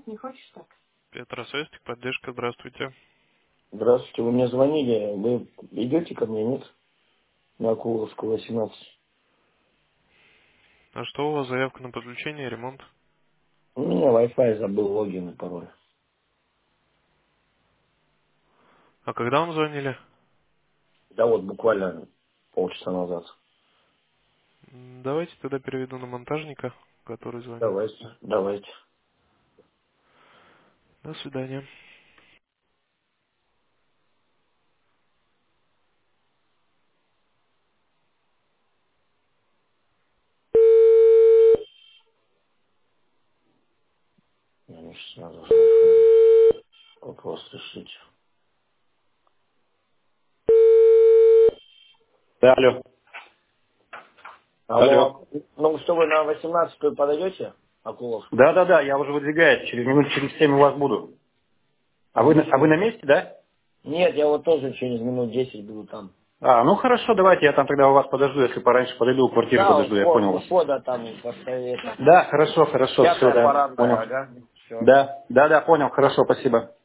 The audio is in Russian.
Петросвязь, поддержка, здравствуйте. Здравствуйте, вы мне звонили, вы идете ко мне, нет? На Акуловскую, 18. А что у вас заявка на подключение, ремонт? У меня Wi-Fi забыл логин и пароль. А когда вам звонили? Да вот буквально полчаса назад. Давайте тогда переведу на монтажника, который звонил. Давайте. До свидания. Я не сразу с Wi-Fi. Вопрос решить. Да, алло. Алло. Алло. Ну что, вы на 18-ю подойдете? Акуловскую? Да, я уже выдвигаюсь. Через 7 у вас буду. А вы, а вы на Хорошо. месте, да? Нет, я вот тоже через минут 10 буду там. А, ну хорошо, давайте, я там тогда у вас подожду, если пораньше подойду, у квартиры Да, подожду, я понял у вас. входа там поставили это. Да, хорошо, все, Пятая да, парадная, понял. ага. Все. Да, понял, хорошо, спасибо.